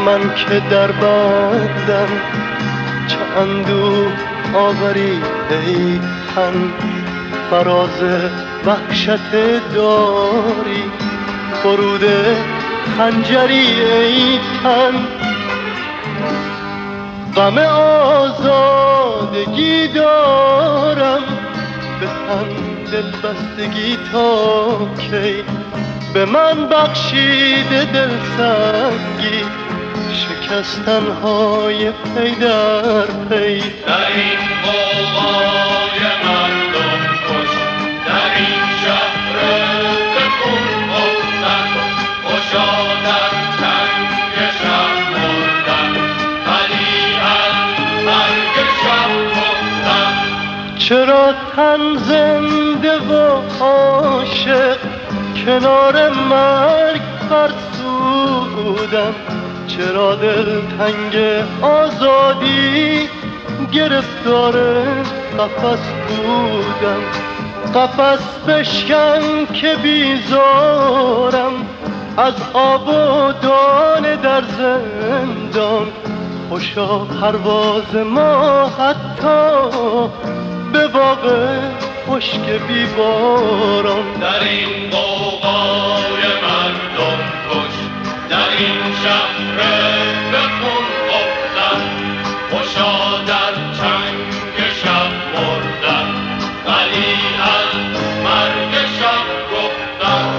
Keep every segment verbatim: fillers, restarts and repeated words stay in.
من که در بندم چه اندوه آوری ای تن، فراز وحشت داری فرود خنجری ای تن. غم آزادگی دارم به تن دل بستگی تا کی، به من بخشیده دل سنگی شکستنهای پی در پی. در این غوغای مردم کش، در این شهر به خون افتد، خوشا در چنگ شب مردن، ولی از مرگ شب گفتن. چرا تن زنده و عاشق کنار مرگ فرسودم، چرا دل تنگ آزادی گرفتار قفس بودم. قفس بشکن که بیزارم از آب و دانه در زندان، خوشا پرواز ما حتی به باغ خشک بی باران. در این غوغای مردم کش، در این شهر به خون افتد، خوشا در چنگ شب مردن، ولی از مرگ شب گفتن.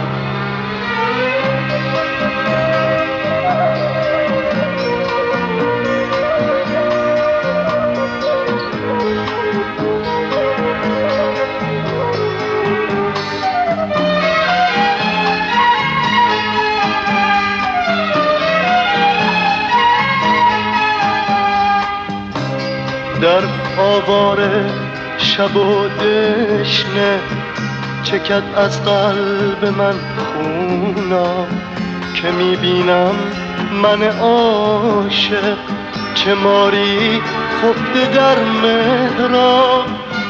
در آواره شب و دشنه چکد از قلب من خونا، که میبینم من عاشق چه ماری خفته در مهراب.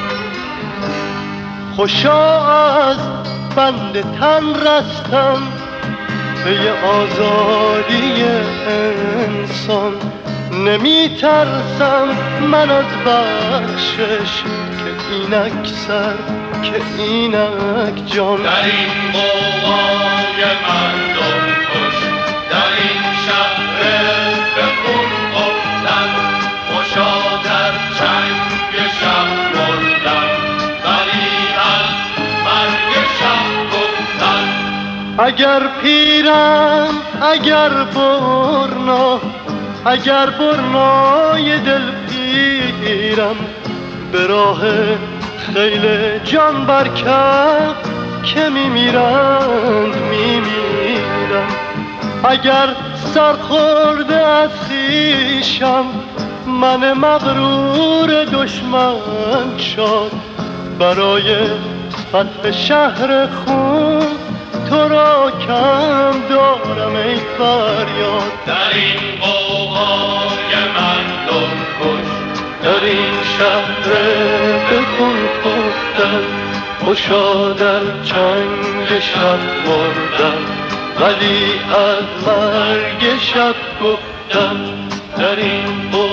خوشا از بند تن رستم پی آزادی انسان، نمی ترسم من از بخشش که اینک سر که اینک جان. در این غوغای مردم کش، در این شهر به خون افتد، خوشا در چنگ شب مردن، ولی از مرگ شب گفتن. اگر پیرم اگر برنا، اگر برنای دل پیرم، به راه خیل جان برکف که میمیرند میمیرم. اگر سرخورده از خویشم من مغرور دشمن شد، برای فتح شهر خون تو را کم دارم ای فریاد. در این غوغای مردم کش، در این شهر به خون افتد، خوشا در چنگ شب مردم، ولی از مرگ شب گفتم. در این